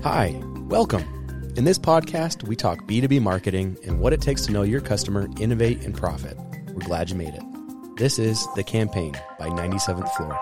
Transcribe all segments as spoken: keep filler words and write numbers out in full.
Hi, welcome. In this podcast, we talk B two B marketing and what it takes to know your customer, innovate, and profit. We're glad you made it. This is The Campaign by ninety-seventh Floor.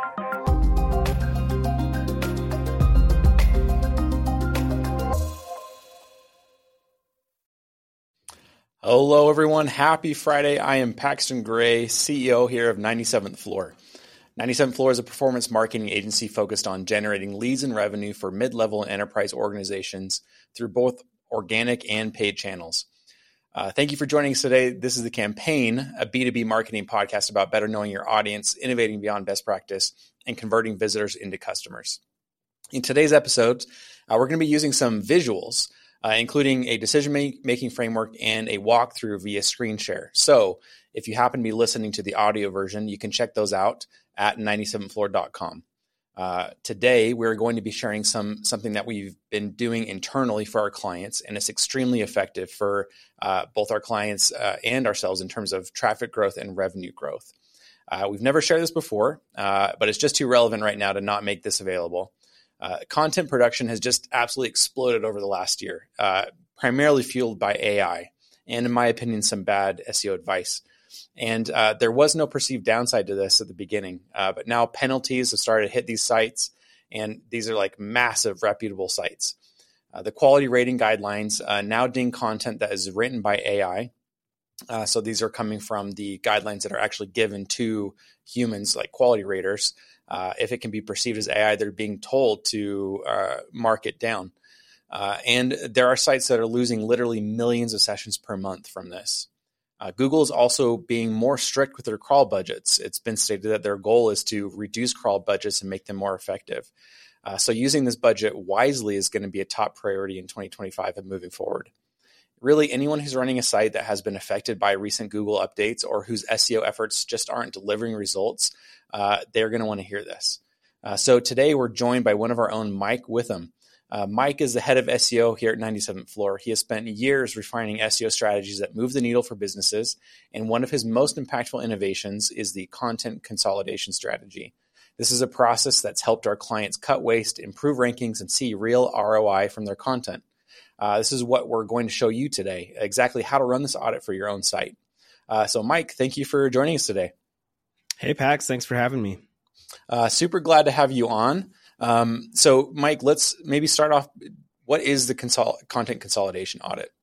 Hello, everyone. Happy Friday. I am Paxton Gray, C E O here of ninety-seventh Floor. ninety-seventh Floor is a performance marketing agency focused on generating leads and revenue for mid-level and enterprise organizations through both organic and paid channels. Uh, thank you for joining us today. This is The Campaign, a B two B marketing podcast about better knowing your audience, innovating beyond best practice, and converting visitors into customers. In today's episode, uh, we're going to be using some visuals, uh, including a decision-making framework and a walkthrough via screen share. So if you happen to be listening to the audio version, you can check those out at ninety-seventh floor dot com. Uh, today, we're going to be sharing some something that we've been doing internally for our clients, and it's extremely effective for uh, both our clients uh, and ourselves in terms of traffic growth and revenue growth. Uh, we've never shared this before, uh, but it's just too relevant right now to not make this available. Uh, content production has just absolutely exploded over the last year, uh, primarily fueled by A I, and in my opinion, some bad S E O advice. And uh, there was no perceived downside to this at the beginning, uh, but now penalties have started to hit these sites, and these are like massive, reputable sites. Uh, the quality rating guidelines uh, now ding content that is written by A I. Uh, so these are coming from the guidelines that are actually given to humans, like quality raters. Uh, if it can be perceived as A I, they're being told to uh, mark it down. Uh, and there are sites that are losing literally millions of sessions per month from this. Uh, Google is also being more strict with their crawl budgets. It's been stated that their goal is to reduce crawl budgets and make them more effective. Uh, so using this budget wisely is going to be a top priority in twenty twenty-five and moving forward. Really, anyone who's running a site that has been affected by recent Google updates or whose S E O efforts just aren't delivering results, uh, they're going to want to hear this. Uh, so today we're joined by one of our own, Mike Witham. Uh, Mike is the head of S E O here at ninety-seventh Floor. He has spent years refining S E O strategies that move the needle for businesses, and one of his most impactful innovations is the content consolidation strategy. This is a process that's helped our clients cut waste, improve rankings, and see real R O I from their content. Uh, this is what we're going to show you today, exactly how to run this audit for your own site. Uh, so Mike, thank you for joining us today. Hey, Pax, thanks for having me. Uh, super glad to have you on. Um, so Mike, let's maybe start off. What is the consol- content consolidation audit?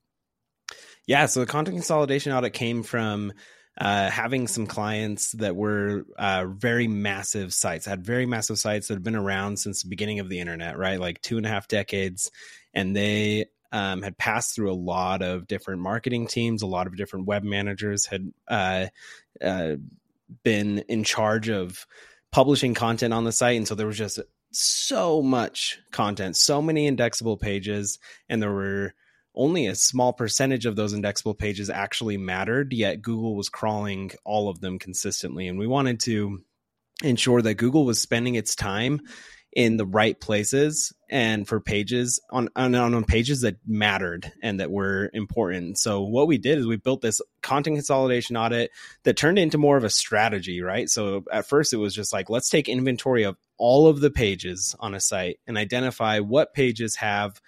Yeah, so the content consolidation audit came from uh, having some clients that were uh, very massive sites, had very massive sites that have been around since the beginning of the internet, right? Like two and a half decades. And they um, had passed through a lot of different marketing teams, a lot of different web managers had uh, uh, been in charge of publishing content on the site. And so there was just so much content, so many indexable pages, and there were only a small percentage of those indexable pages actually mattered, yet Google was crawling all of them consistently. And we wanted to ensure that Google was spending its time in the right places and for pages on, on, on pages that mattered and that were important. So what we did is we built this content consolidation audit that turned into more of a strategy, right? So at first it was just like, let's take inventory of all of the pages on a site and identify what pages have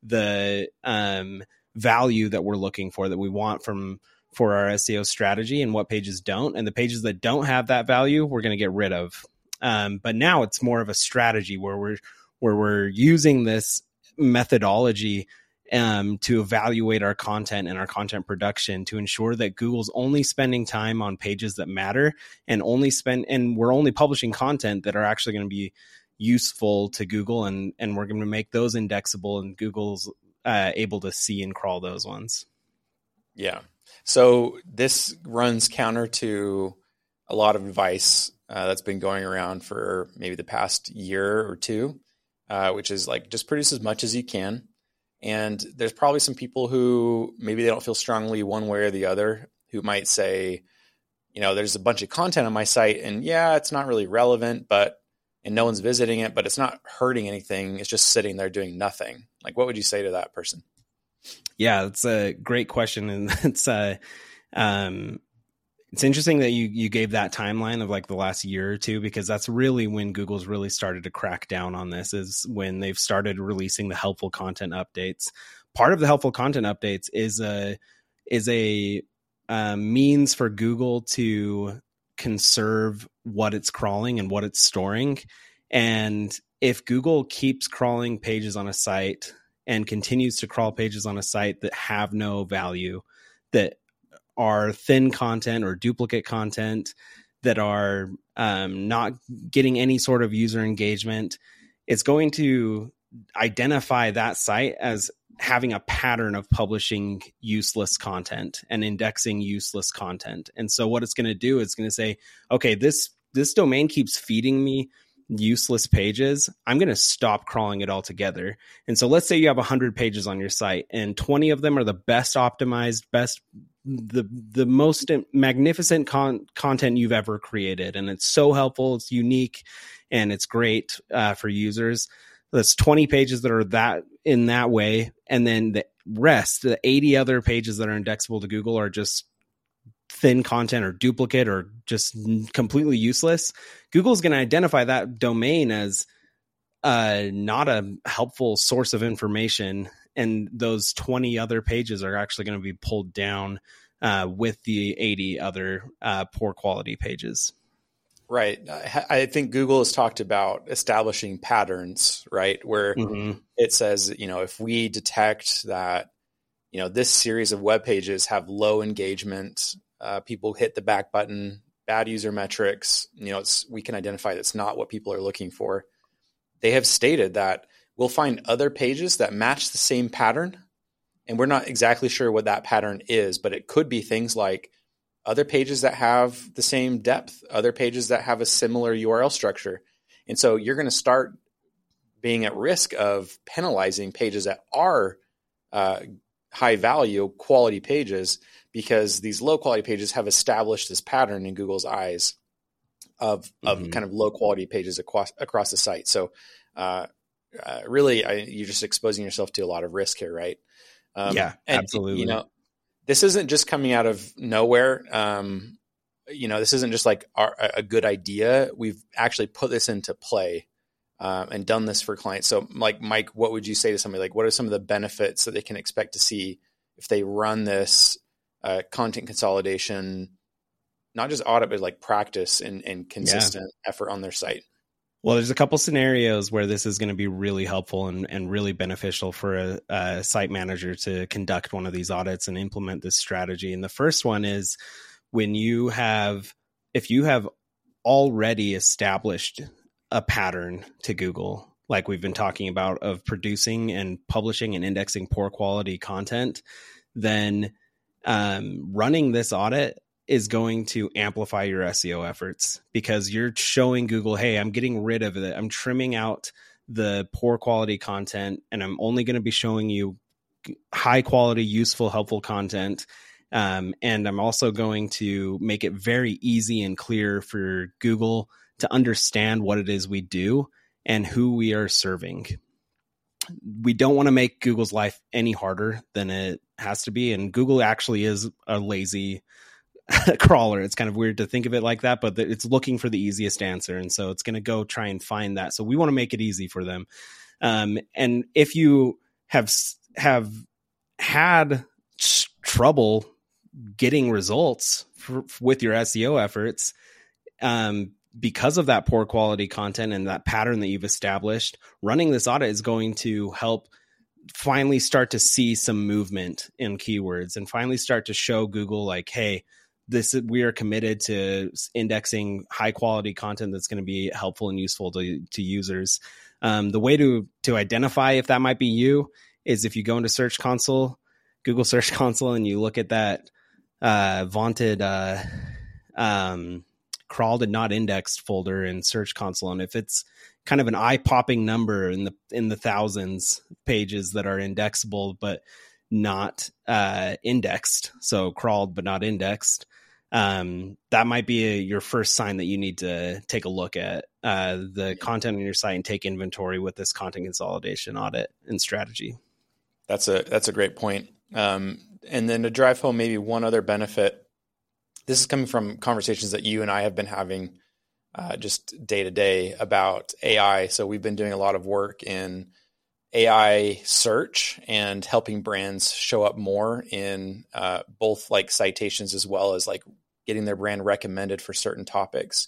the um, value that we're looking for, that we want from for our S E O strategy, and what pages don't. And the pages that don't have that value, we're going to get rid of. Um, but now it's more of a strategy where we're where we're using this methodology um, to evaluate our content and our content production to ensure that Google's only spending time on pages that matter, and only spend and we're only publishing content that are actually going to be useful to Google, and and we're going to make those indexable, and Google's uh, able to see and crawl those ones. Yeah. So this runs counter to a lot of advice Uh, that's been going around for maybe the past year or two, uh, which is like just produce as much as you can. And there's probably some people who maybe they don't feel strongly one way or the other, who might say, you know, there's a bunch of content on my site and yeah, it's not really relevant, but, and no one's visiting it, but it's not hurting anything. It's just sitting there doing nothing. Like, what would you say to that person? Yeah, that's a great question. And it's, uh, um, It's interesting that you you gave that timeline of like the last year or two, because that's really when Google's really started to crack down on this, is when they've started releasing the helpful content updates. Part of the helpful content updates is a is a um, means for Google to conserve what it's crawling and what it's storing. And if Google keeps crawling pages on a site and continues to crawl pages on a site that have no value, that are thin content or duplicate content, that are um, not getting any sort of user engagement, it's going to identify that site as having a pattern of publishing useless content and indexing useless content. And so what it's going to do is going to say, okay, this this domain keeps feeding me useless pages. I'm going to stop crawling it altogether. And so let's say you have one hundred pages on your site and twenty of them are the best optimized, best the the most magnificent con- content you've ever created, and it's so helpful, it's unique, and it's great uh, for users. That's twenty pages that are that in that way, and then the rest, the eighty other pages that are indexable to Google, are just thin content or duplicate or just completely useless. Google's going to identify that domain as uh, not a helpful source of information, and those twenty other pages are actually going to be pulled down uh, with the eighty other uh, poor quality pages. Right. I think Google has talked about establishing patterns, right? Where mm-hmm. it says, you know, if we detect that, you know, this series of web pages have low engagement, uh, people hit the back button, bad user metrics, you know, it's, we can identify that's not what people are looking for. They have stated that we'll find other pages that match the same pattern, and we're not exactly sure what that pattern is, but it could be things like other pages that have the same depth, other pages that have a similar U R L structure. And so you're going to start being at risk of penalizing pages that are uh, high value quality pages, because these low quality pages have established this pattern in Google's eyes of, mm-hmm. of kind of low quality pages across, across the site. So uh, uh, really, I, you're just exposing yourself to a lot of risk here, right? Um, yeah, and, absolutely. You know, this isn't just coming out of nowhere. Um, you know, this isn't just like our, a good idea. We've actually put this into play um, and done this for clients. So like, Mike, what would you say to somebody? Like, what are some of the benefits that they can expect to see if they run this uh, content consolidation, not just audit, but like practice and, and consistent yeah. effort on their site? Well, there's a couple scenarios where this is going to be really helpful and, and really beneficial for a, a site manager to conduct one of these audits and implement this strategy. And the first one is when you have, if you have already established a pattern to Google, like we've been talking about, of producing and publishing and indexing poor quality content, then um, running this audit is going to amplify your S E O efforts, because you're showing Google, hey, I'm getting rid of it. I'm trimming out the poor quality content, and I'm only going to be showing you high quality, useful, helpful content. Um, and I'm also going to make it very easy and clear for Google to understand what it is we do and who we are serving. We don't want to make Google's life any harder than it has to be. And Google actually is a lazy crawler. It's kind of weird to think of it like that, but it's looking for the easiest answer. And so it's going to go try and find that. So we want to make it easy for them. Um, and if you have, have had trouble getting results for, with your S E O efforts, um, because of that poor quality content and that pattern that you've established, running this audit is going to help finally start to see some movement in keywords and finally start to show Google like, hey, this we are committed to indexing high quality content that's going to be helpful and useful to, to users. Um, the way to to identify if that might be you is if you go into Search Console, Google Search Console, and you look at that uh, vaunted uh, um, crawled and not indexed folder in Search Console, and if it's kind of an eye-popping number in the in the thousands pages that are indexable but not uh, indexed, so crawled but not indexed, um, that might be a, your first sign that you need to take a look at uh, the content on your site and take inventory with this content consolidation audit and strategy. That's a that's a great point. Um, and then to drive home maybe one other benefit this is coming from conversations that you and I have been having uh, just day to day about A I. So we've been doing a lot of work in A I search and helping brands show up more in uh, both like citations as well as like getting their brand recommended for certain topics.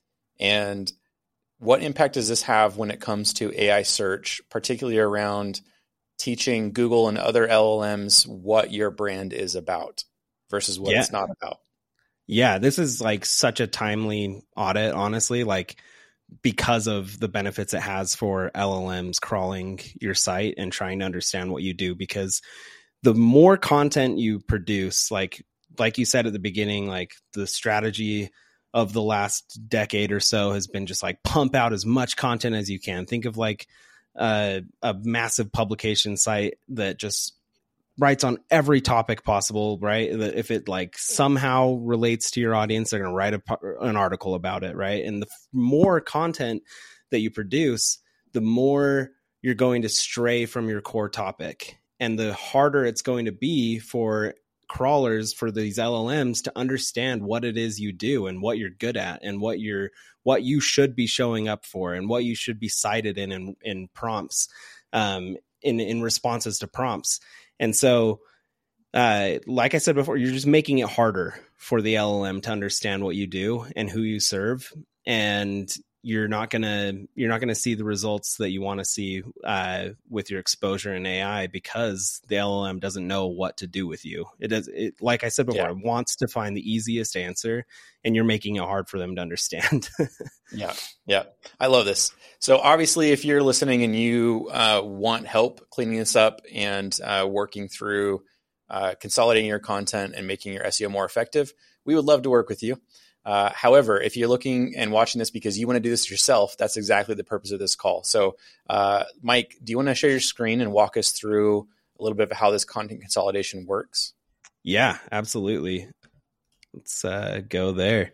And what impact does this have when it comes to A I search, particularly around teaching Google and other L L Ms what your brand is about versus what yeah. it's not about? Yeah, this is like such a timely audit, honestly, like because of the benefits it has for L L Ms crawling your site and trying to understand what you do. Because the more content you produce, like like you said at the beginning, like the strategy of the last decade or so has been just like pump out as much content as you can. Think of like uh, a massive publication site that just writes on every topic possible, right? That if it like somehow relates to your audience, they're going to write a, an article about it, right? And the more content that you produce, the more you're going to stray from your core topic, and the harder it's going to be for crawlers, for these L L Ms to understand what it is you do and what you're good at and what you're what you should be showing up for and what you should be cited in in, in prompts, um, in in responses to prompts. And so, uh, like I said before, you're just making it harder for the L L M to understand what you do and who you serve, and you're not gonna you're not gonna see the results that you want to see uh, with your exposure in A I, because the L L M doesn't know what to do with you. It does, it, like I said before, yeah. it wants to find the easiest answer, and you're making it hard for them to understand. yeah, yeah, I love this. So obviously, if you're listening and you uh, want help cleaning this up and uh, working through uh, consolidating your content and making your S E O more effective, we would love to work with you. Uh, however, if you're looking and watching this because you want to do this yourself, that's exactly the purpose of this call. So, uh, Mike, do you want to share your screen and walk us through a little bit of how this content consolidation works? Yeah, absolutely. Let's uh, go there.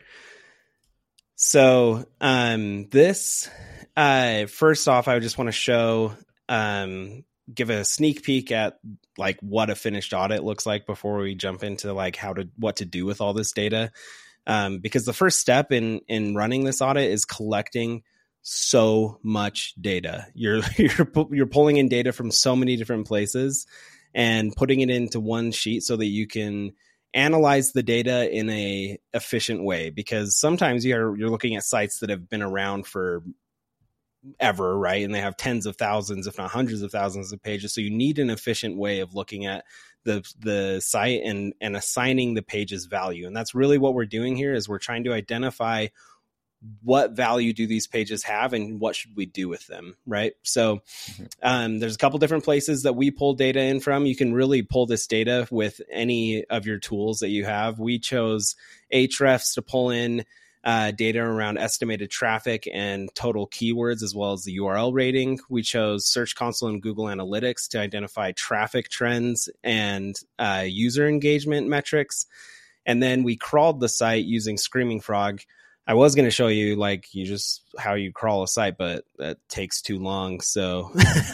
So um, this, uh, first off, I just want to show, um, give a sneak peek at like what a finished audit looks like before we jump into like how to, what to do with all this data. Um, because the first step in in running this audit is collecting so much data. You're you're you're pulling in data from so many different places and putting it into one sheet so that you can analyze the data in a efficient way. Because sometimes you're you're looking at sites that have been around for ever, right? And they have tens of thousands, if not hundreds of thousands of pages. So you need an efficient way of looking at the the site and and assigning the pages value. And that's really what we're doing here, is we're trying to identify what value do these pages have and what should we do with them, right? So mm-hmm. um, there's a couple different places that we pull data in from. You can really pull this data with any of your tools that you have. We chose Ahrefs to pull in Uh, data around estimated traffic and total keywords, as well as the U R L rating. We chose Search Console and Google Analytics to identify traffic trends and uh, user engagement metrics. And then we crawled the site using Screaming Frog. I was going to show you like you just how you crawl a site, but that takes too long. So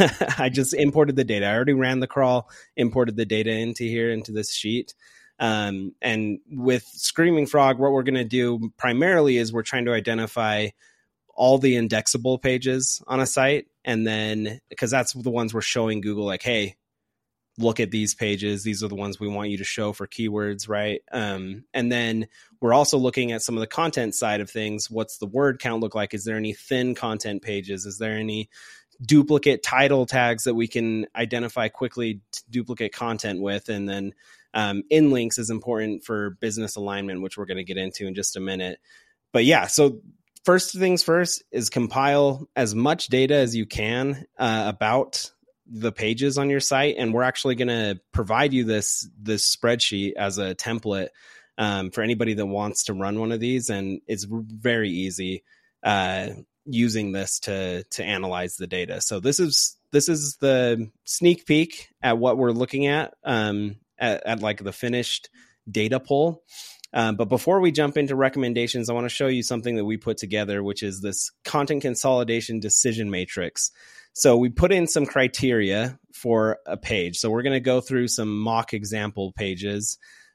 I just imported the data. I already ran the crawl, imported the data into here, into this sheet. Um, and with Screaming Frog, what we're going to do primarily is we're trying to identify all the indexable pages on a site. And then, because that's the ones we're showing Google, like, hey, look at these pages. These are the ones we want you to show for keywords, right? Um, and then we're also looking at some of the content side of things. What's the word count look like? Is there any thin content pages? Is there any duplicate title tags that we can identify quickly to duplicate content with? And then Um, in links is important for business alignment, which we're going to get into in just a minute. But yeah, so first things first is compile as much data as you can uh, about the pages on your site. And we're actually going to provide you this, this spreadsheet as a template um, for anybody that wants to run one of these. And it's very easy uh, using this to, to analyze the data. So this is, this is the sneak peek at what we're looking at. Um, At, at like the finished data pull. Um, but before we jump into recommendations, I want to show you something that we put together, which is this content consolidation decision matrix. So we put in some criteria for a page. So we're going to go through some mock example pages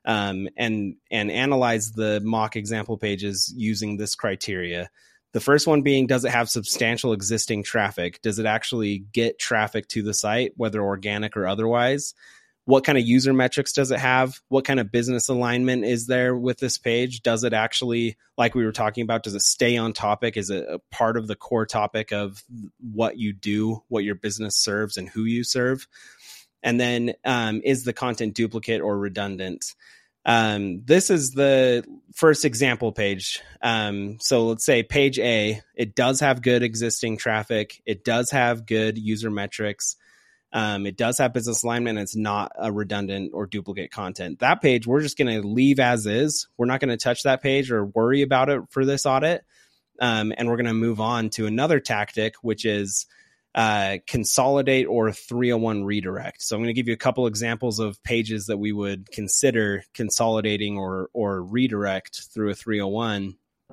um, and and analyze the mock example pages using this criteria. The first one being, does it have substantial existing traffic? Does it actually get traffic to the site, whether organic or otherwise? What kind of user metrics does it have? What kind of business alignment is there with this page? Does it actually, like we were talking about, does it stay on topic? Is it a part of the core topic of what you do, what your business serves, and who you serve? And then um, is the content duplicate or redundant? Um, this is the first example page. Um, so let's say page A, it does have good existing traffic. It does have good user metrics. Um, it does have business alignment. And it's not a redundant or duplicate content. That page, we're just going to leave as is. We're not going to touch that page or worry about it for this audit. Um, and we're going to move on to another tactic, which is uh, consolidate or three oh one redirect. So I'm going to give you a couple examples of pages that we would consider consolidating or or redirect through a three oh one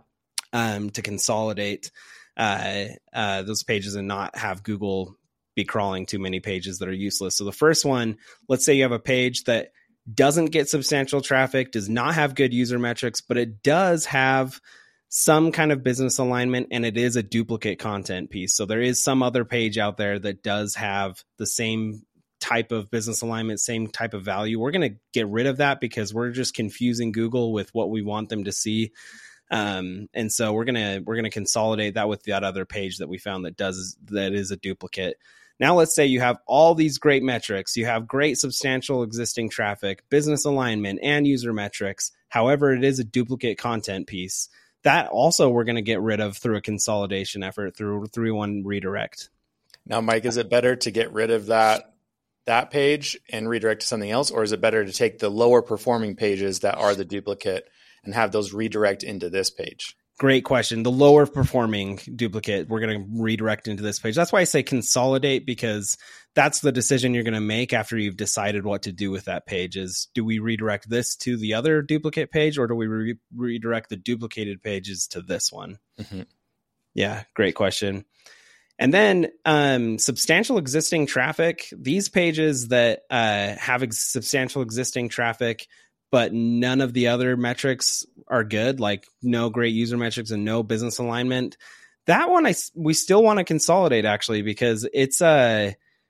um, to consolidate uh, uh, those pages and not have Google be crawling too many pages that are useless. So the first one, let's say you have a page that doesn't get substantial traffic, does not have good user metrics, but it does have some kind of business alignment, and it is a duplicate content piece. So there is some other page out there that does have the same type of business alignment, same type of value. We're going to get rid of that because we're just confusing Google with what we want them to see. Um, and so we're going to, we're going to consolidate that with that other page that we found that does, that is a duplicate. Now, let's say you have all these great metrics. You have great substantial existing traffic, business alignment, and user metrics. However, it is a duplicate content piece. That also we're going to get rid of through a consolidation effort through three oh one redirect. Now, Mike, is it better to get rid of that that page and redirect to something else, or is it better to take the lower performing pages that are the duplicate and have those redirect into this page? Great question. The lower performing duplicate, we're going to redirect into this page. That's why I say consolidate, because that's the decision you're going to make after you've decided what to do with that page. Is, do we redirect this to the other duplicate page, or do we re- redirect the duplicated pages to this one? Mm-hmm. Yeah, great question. And then um, substantial existing traffic, these pages that uh, have ex- substantial existing traffic, but none of the other metrics are good, like no great user metrics and no business alignment. That one, I, we still want to consolidate, actually, because it's uh,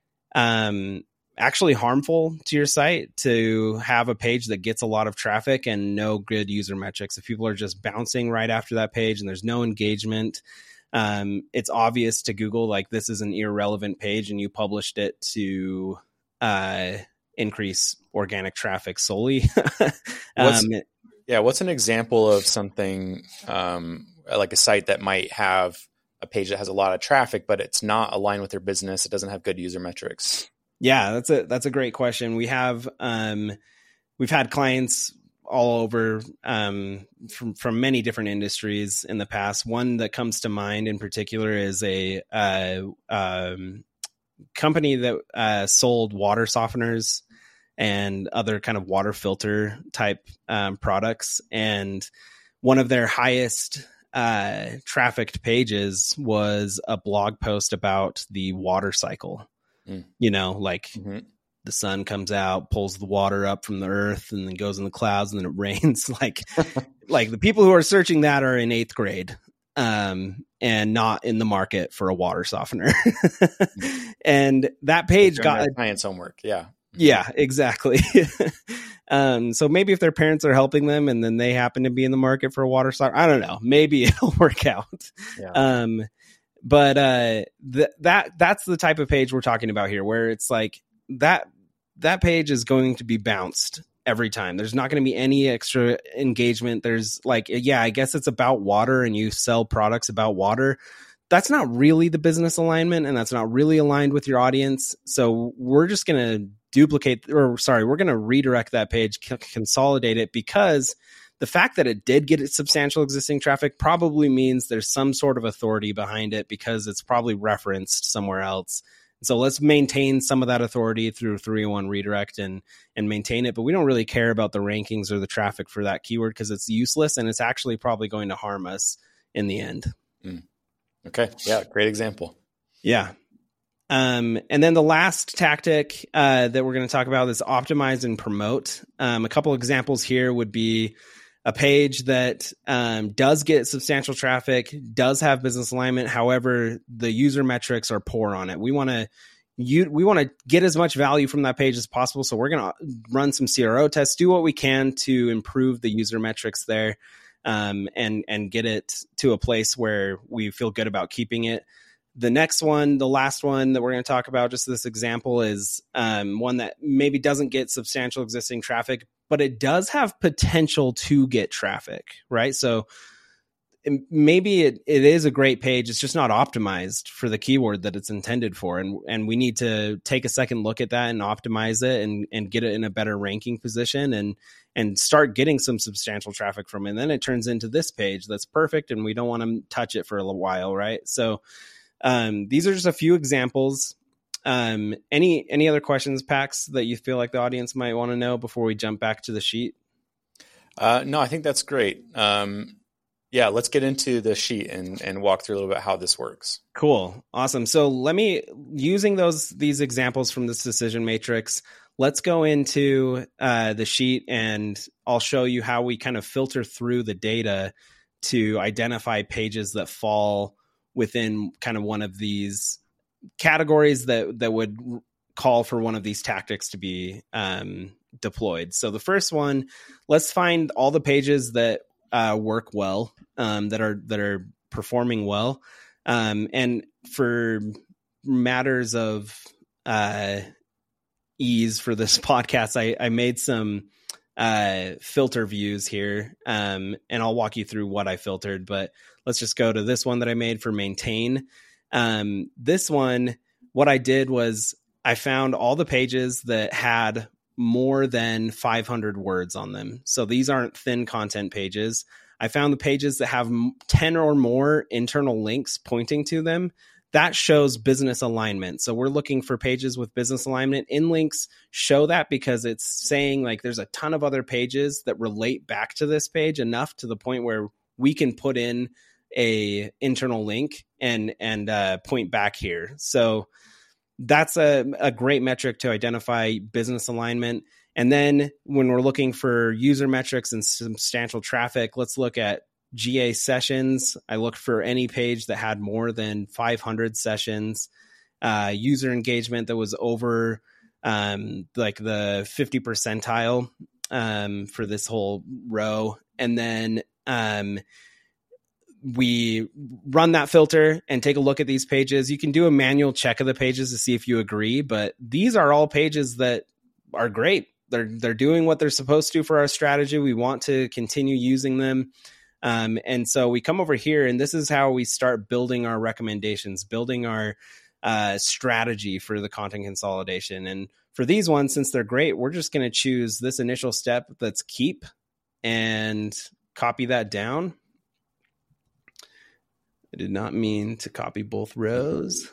um, actually harmful to your site to have a page that gets a lot of traffic and no good user metrics. If people are just bouncing right after that page and there's no engagement, um, it's obvious to Google, like, this is an irrelevant page and you published it to uh, increase organic traffic solely. what's, um, yeah. What's an example of something um, like a site that might have a page that has a lot of traffic, but it's not aligned with their business? It doesn't have good user metrics. Yeah, that's a, that's a great question. We have, um, we've had clients all over, um, from, from many different industries in the past. One that comes to mind in particular is a, uh, um, company that, uh, sold water softeners and other kind of water filter type um, products. And one of their highest uh, trafficked pages was a blog post about the water cycle. Mm. You know, like mm-hmm. the sun comes out, pulls the water up from the earth, and then goes in the clouds, and then it rains. Like, like the people who are searching that are in eighth grade. Um, and not in the market for a water softener. And that page got science homework. Yeah. Yeah, exactly. um, so maybe if their parents are helping them and then they happen to be in the market for a water softener, I don't know, maybe it'll work out. Yeah. Um, but uh, th- that that's the type of page we're talking about here, where it's like that that page is going to be bounced every time. There's not going to be any extra engagement. There's like, yeah, I guess it's about water and you sell products about water. That's not really the business alignment, and that's not really aligned with your audience. So we're just going to duplicate, or sorry, we're going to redirect that page, c- consolidate it, because the fact that it did get substantial existing traffic probably means there's some sort of authority behind it, because it's probably referenced somewhere else. So let's maintain some of that authority through three oh one redirect and and maintain it. But we don't really care about the rankings or the traffic for that keyword, because it's useless and it's actually probably going to harm us in the end. Mm. Okay. Yeah. Great example. Yeah. Um, and then the last tactic uh, that we're going to talk about is optimize and promote. Um, a couple examples here would be a page that um, does get substantial traffic, does have business alignment. However, the user metrics are poor on it. We want to you we want to get as much value from that page as possible. So we're going to run some C R O tests, do what we can to improve the user metrics there, um, and and get it to a place where we feel good about keeping it. The next one, the last one that we're going to talk about, just this example, is um, one that maybe doesn't get substantial existing traffic, but it does have potential to get traffic, right? So maybe it, it is a great page. It's just not optimized for the keyword that it's intended for. And, and we need to take a second look at that and optimize it and, and get it in a better ranking position and, and start getting some substantial traffic from it. And then it turns into this page that's perfect and we don't want to touch it for a little while, right? So Um, these are just a few examples. Um, any any other questions, Pax, that you feel like the audience might want to know before we jump back to the sheet? Uh, no, I think that's great. Um, yeah, let's get into the sheet and, and walk through a little bit how this works. Cool. Awesome. So let me, using those these examples from this decision matrix, let's go into uh, the sheet and I'll show you how we kind of filter through the data to identify pages that fall within kind of one of these categories that, that would call for one of these tactics to be um, deployed. So the first one, let's find all the pages that uh, work well, um, that are, that are performing well. Um, and for matters of uh, ease for this podcast, I, I made some uh, filter views here, um, and I'll walk you through what I filtered, but let's just go to this one that I made for maintain. Um, this one, what I did was I found all the pages that had more than five hundred words on them. So these aren't thin content pages. I found the pages that have ten or more internal links pointing to them. That shows business alignment. So we're looking for pages with business alignment. In links show that because it's saying like there's a ton of other pages that relate back to this page enough to the point where we can put in a internal link and and uh, point back here. So that's a, a great metric to identify business alignment. And then when we're looking for user metrics and substantial traffic, let's look at G A sessions. I looked for any page that had more than five hundred sessions, uh, user engagement that was over um, like the fifty percentile um, for this whole row. And then um, we run that filter and take a look at these pages. You can do a manual check of the pages to see if you agree, but these are all pages that are great. They're, they're doing what they're supposed to for our strategy. We want to continue using them. Um, and so we come over here and this is how we start building our recommendations, building our uh, strategy for the content consolidation. And for these ones, since they're great, we're just going to choose this initial step that's keep and copy that down. I did not mean to copy both rows.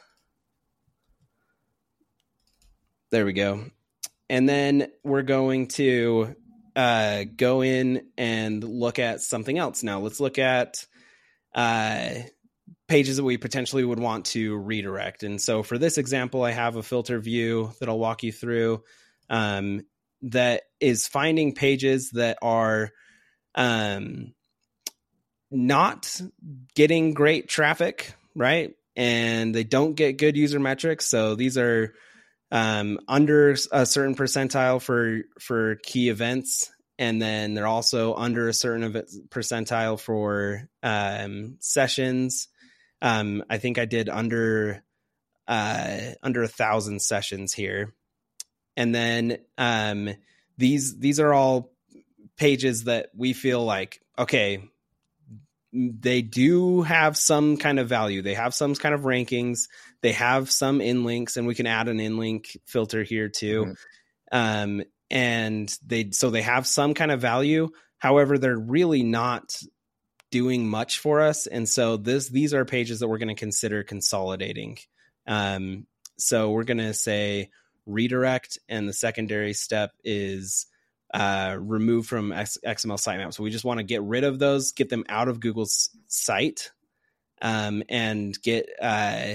There we go. And then we're going to uh, go in and look at something else. Now let's look at uh, pages that we potentially would want to redirect. And so for this example, I have a filter view that I'll walk you through um, that is finding pages that are um, not getting great traffic, right? And they don't get good user metrics. So these are um, under a certain percentile for, for key events. And then they're also under a certain percentile for um, sessions. Um, I think I did under, uh, under a thousand sessions here. And then um, these, these are all pages that we feel like, okay, they do have some kind of value. They have some kind of rankings. They have some in links, and we can add an in link filter here too. Mm-hmm. Um, and they, so they have some kind of value. However, they're really not doing much for us. And so this, these are pages that we're going to consider consolidating. Um, so we're going to say redirect. And the secondary step is Uh, remove from X M L sitemap. So we just want to get rid of those, get them out of Google's site, um, and get uh,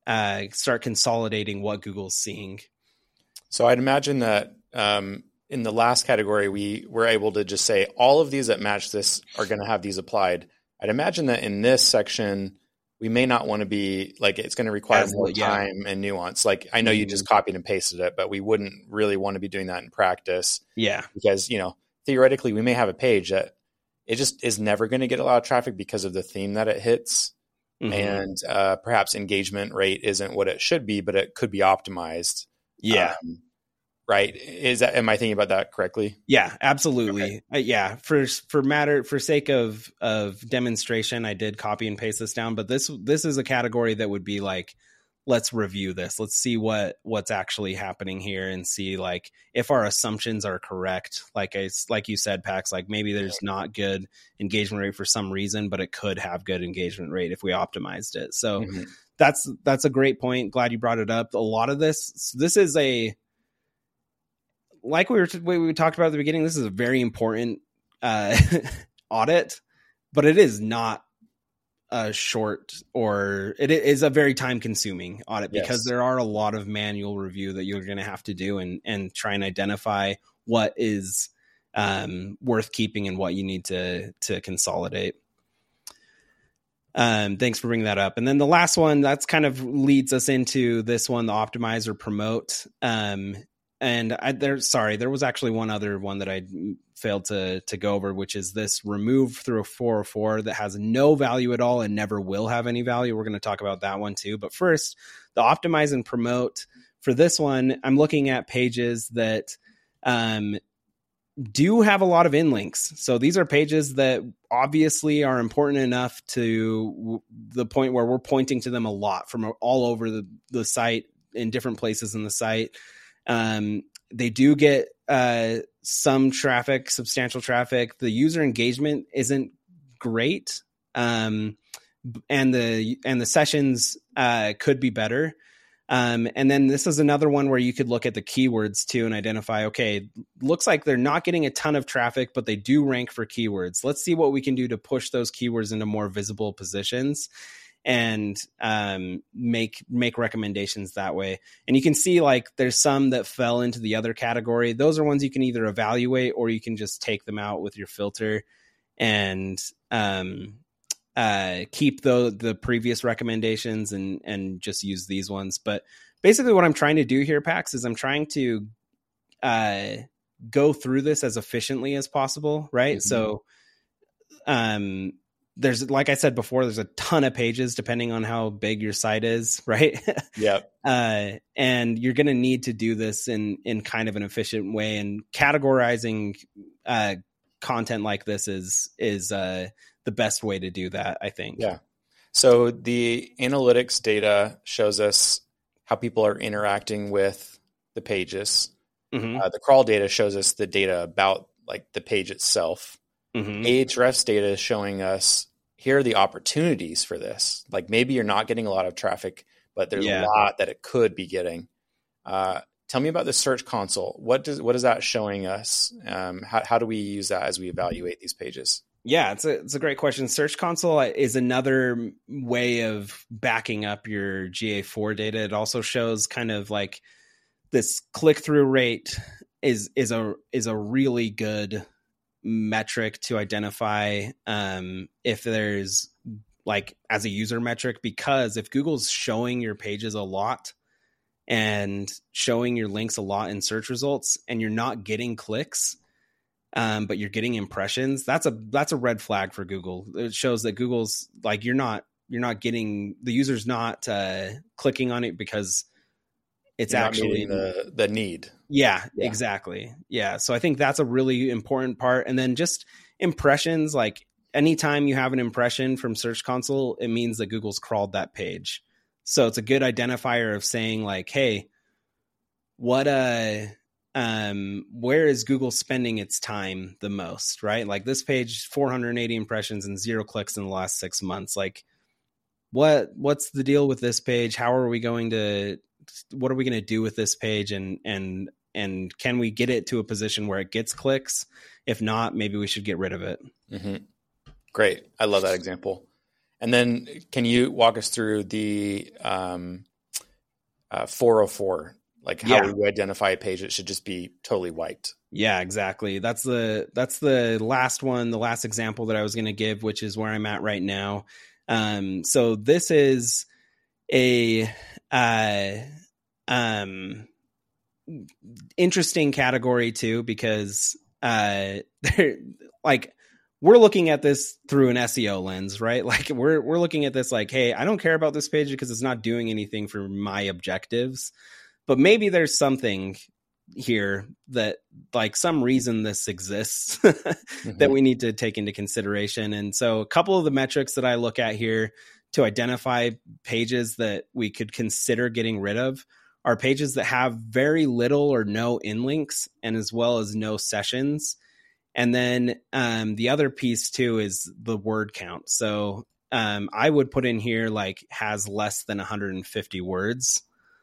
uh, start consolidating what Google's seeing. So I'd imagine that um, in the last category, we were able to just say all of these that match this are going to have these applied. I'd imagine that in this section, we may not want to be like, it's going to require As, more time yeah. and nuance. Like I know mm-hmm. you just copied and pasted it, but we wouldn't really want to be doing that in practice. Yeah. Because, you know, theoretically we may have a page that it just is never going to get a lot of traffic because of the theme that it hits. Mm-hmm. And uh, perhaps engagement rate isn't what it should be, but it could be optimized. Yeah. Um, right. Is that, am I thinking about that correctly? Yeah, absolutely. Okay. Uh, yeah. For, for matter, for sake of, of demonstration, I did copy and paste this down, but this, this is a category that would be like, let's review this. Let's see what, what's actually happening here and see like if our assumptions are correct. Like I, like you said, Pax, like maybe there's not good engagement rate for some reason, but it could have good engagement rate if we optimized it. So mm-hmm. that's, that's a great point. Glad you brought it up. A lot of this, this is a, like we were, we, we talked about at the beginning, this is a very important uh, audit, but it is not a short or it is a very time consuming audit yes. because there are a lot of manual review that you're going to have to do and, and try and identify what is um, worth keeping and what you need to, to consolidate. Um, thanks for bringing that up. And then the last one that's kind of leads us into this one, the optimize or promote. Um, and I there, sorry, there was actually one other one that I failed to, to go over, which is this remove through a four oh four that has no value at all and never will have any value. We're going to talk about that one too. But first, the optimize and promote. For this one, I'm looking at pages that um, do have a lot of inlinks. So these are pages that obviously are important enough to w- the point where we're pointing to them a lot from all over the, the site in different places in the site. Um, they do get uh, some traffic, substantial traffic. The user engagement isn't great. Um, and the, and the sessions uh, could be better. Um, and then this is another one where you could look at the keywords too and identify, okay, looks like they're not getting a ton of traffic, but they do rank for keywords. Let's see what we can do to push those keywords into more visible positions and um, make make recommendations that way. And you can see like there's some that fell into the other category. Those are ones you can either evaluate or you can just take them out with your filter and um, uh, keep the the previous recommendations and and just use these ones. But basically what I'm trying to do here, Pax, is I'm trying to uh, go through this as efficiently as possible, right? Mm-hmm. So um there's, like I said before, there's a ton of pages depending on how big your site is, right? Yeah. uh, and you're going to need to do this in, in kind of an efficient way, and categorizing uh, content like this is, is uh, the best way to do that, I think. Yeah. So the analytics data shows us how people are interacting with the pages. Mm-hmm. Uh, the crawl data shows us the data about like the page itself. Mm-hmm. Ahrefs data is showing us here are the opportunities for this. Like maybe you're not getting a lot of traffic, but there's yeah. a lot that it could be getting. Uh, tell me about the Search Console. What does what is that showing us? Um, how how do we use that as we evaluate these pages? Yeah, it's a it's a great question. Search Console is another way of backing up your G A four data. It also shows kind of like this click through rate is is a is a really good metric to identify um, if there's like as a user metric, because if Google's showing your pages a lot and showing your links a lot in search results and you're not getting clicks, um, but you're getting impressions, that's a that's a red flag for Google. It shows that Google's like you're not you're not getting the user's not uh, clicking on it because it's You're actually the the need. Yeah, yeah, exactly. Yeah. So I think that's a really important part. And then just impressions, like anytime you have an impression from Search Console, it means that Google's crawled that page. So it's a good identifier of saying like, hey, what uh um where is Google spending its time the most, right? Like this page, four hundred eighty impressions and zero clicks in the last six months. Like what what's the deal with this page? How are we going to what are we going to do with this page? And, and, and can we get it to a position where it gets clicks? If not, maybe we should get rid of it. Mm-hmm. Great. I love that example. And then can you walk us through the, um, uh, four oh four, like how Yeah. we identify a page that should just be totally wiped. Yeah, exactly. That's the that's the last one, the last example that I was going to give, which is where I'm at right now. Um, so this is a uh, um, interesting category too, because uh, like we're looking at this through an S E O lens, right? Like we're we're looking at this like, hey, I don't care about this page because it's not doing anything for my objectives, but maybe there's something here that like some reason this exists mm-hmm. that we need to take into consideration. And so a couple of the metrics that I look at here to identify pages that we could consider getting rid of are pages that have very little or no in links, and as well as no sessions. And then um, the other piece too is the word count. So um, I would put in here like has less than one hundred fifty words.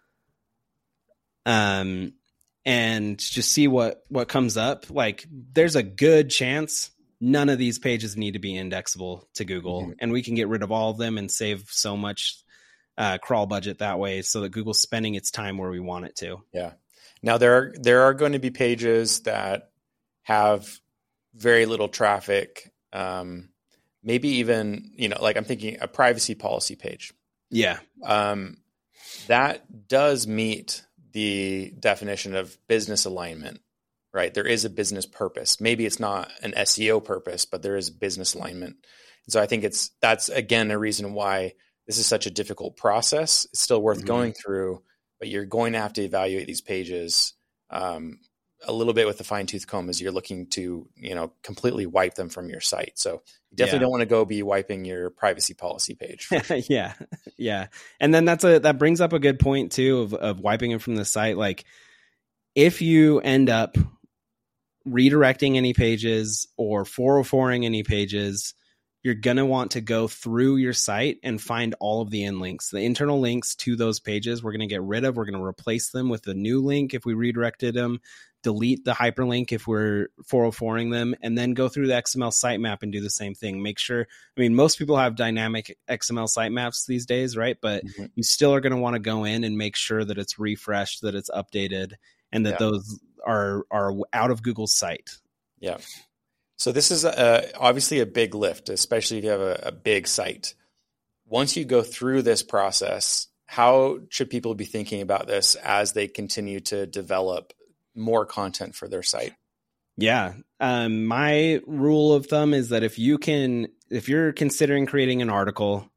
Um, and just see what, what comes up. Like there's a good chance none of these pages need to be indexable to Google, mm-hmm. and we can get rid of all of them and save so much uh, crawl budget that way so that Google's spending its time where we want it to. Yeah. Now there are, there are going to be pages that have very little traffic. Um, maybe even, you know, like I'm thinking a privacy policy page. Yeah. Um, that does meet the definition of business alignment, right? There is a business purpose. Maybe it's not an S E O purpose, but there is business alignment. And so I think it's, that's again, a reason why this is such a difficult process. It's still worth mm-hmm. going through, but you're going to have to evaluate these pages um, a little bit with a fine tooth comb as you're looking to, you know, completely wipe them from your site. So you definitely yeah. don't want to go be wiping your privacy policy page. Sure. yeah. Yeah. And then that's a, that brings up a good point too, of, of wiping them from the site. Like if you end up redirecting any pages or four oh four-ing any pages, you're going to want to go through your site and find all of the in links, the internal links to those pages. We're going to get rid of, we're going to replace them with a new link if we redirected them, delete the hyperlink if we're four oh four-ing them, and then go through the X M L sitemap and do the same thing. Make sure, I mean, most people have dynamic X M L sitemaps these days, right? But mm-hmm. you still are going to want to go in and make sure that it's refreshed, that it's updated, and that yeah. those are, are out of Google's site. Yeah. So this is a, obviously a big lift, especially if you have a, a big site. Once you go through this process, how should people be thinking about this as they continue to develop more content for their site? Yeah. Um, my rule of thumb is that if you can, if you're considering creating an article,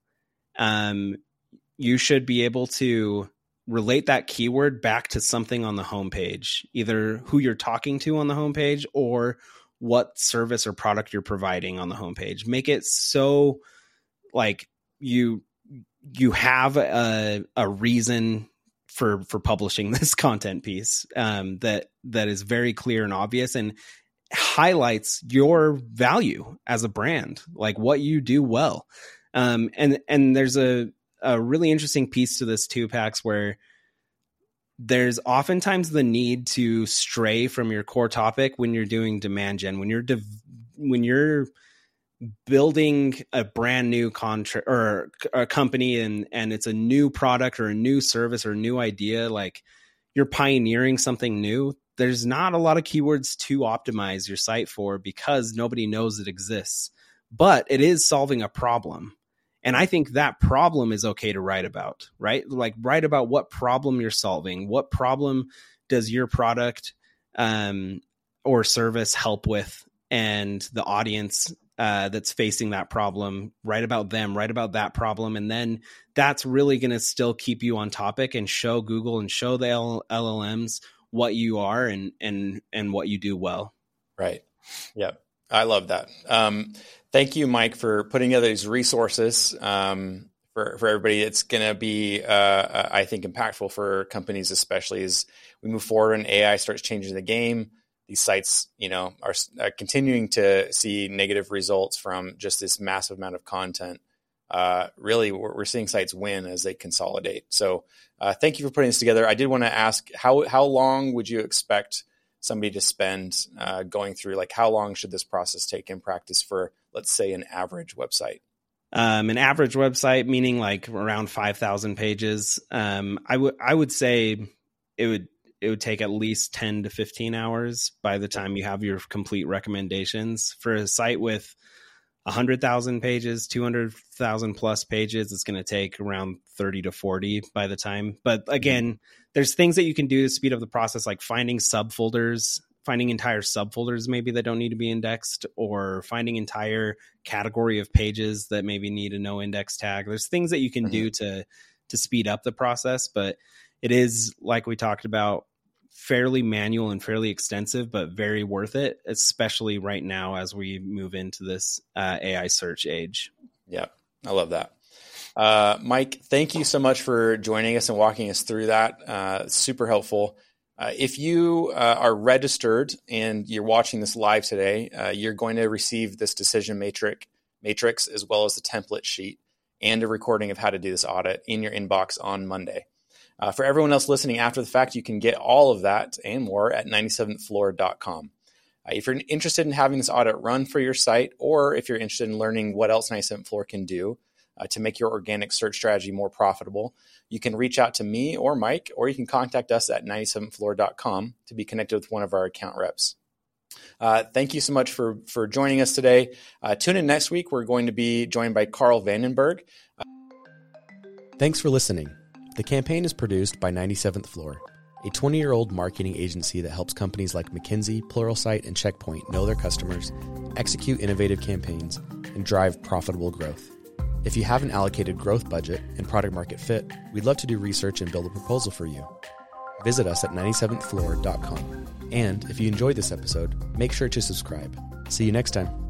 um, you should be able to relate that keyword back to something on the homepage, either who you're talking to on the homepage or what service or product you're providing on the homepage. Make it so like you, you have a, a reason for, for publishing this content piece, um, that, that is very clear and obvious and highlights your value as a brand, like what you do well. Um, and, and there's a, a really interesting piece to this too, Pax, where there's oftentimes the need to stray from your core topic when you're doing demand gen, when you're de- when you're building a brand new contract or a company and, and it's a new product or a new service or a new idea, like you're pioneering something new. There's not a lot of keywords to optimize your site for because nobody knows it exists, but it is solving a problem. And I think that problem is okay to write about, right? Like write about what problem you're solving. What problem does your product um, or service help with? And the audience uh, that's facing that problem, write about them, write about that problem. And then that's really going to still keep you on topic and show Google and show the L L Ms what you are and, and, and what you do well. Right. Yeah. I love that. Um, thank you, Mike, for putting together these resources um, for, for everybody. It's going to be, uh, I think, impactful for companies, especially as we move forward and A I starts changing the game. These sites, you know, are, are continuing to see negative results from just this massive amount of content. Uh, really, we're, we're seeing sites win as they consolidate. So uh, thank you for putting this together. I did want to ask, how how long would you expect somebody to spend uh, going through, like how long should this process take in practice for, let's say, an average website? Um, an average website, meaning like around five thousand pages, um, I would I would say it would it would take at least ten to fifteen hours by the time you have your complete recommendations. For a site with one hundred thousand pages, two hundred thousand plus pages, it's going to take around thirty to forty by the time. But again, there's things that you can do to speed up the process, like finding subfolders, finding entire subfolders maybe that don't need to be indexed, or finding entire category of pages that maybe need a no index tag. There's things that you can mm-hmm. do to to speed up the process, but it is, like we talked about, fairly manual and fairly extensive, but very worth it, especially right now as we move into this uh, A I search age. Yeah, I love that. Uh, Mike, thank you so much for joining us and walking us through that. Uh, super helpful. Uh, if you uh, are registered and you're watching this live today, uh, you're going to receive this decision matrix, matrix as well as the template sheet and a recording of how to do this audit in your inbox on Monday. Uh, for everyone else listening after the fact, you can get all of that and more at ninety-seventh floor dot com. Uh, if you're interested in having this audit run for your site, or if you're interested in learning what else ninety-seventh Floor can do uh, to make your organic search strategy more profitable, you can reach out to me or Mike, or you can contact us at ninety-seventh floor dot com to be connected with one of our account reps. Uh, thank you so much for, for joining us today. Uh, tune in next week. We're going to be joined by Carl Vandenberg. Uh, Thanks for listening. The campaign is produced by ninety-seventh Floor, a twenty-year-old marketing agency that helps companies like McKinsey, Pluralsight, and Checkpoint know their customers, execute innovative campaigns, and drive profitable growth. If you have an allocated growth budget and product market fit, we'd love to do research and build a proposal for you. Visit us at ninety-seventh floor dot com. And if you enjoyed this episode, make sure to subscribe. See you next time.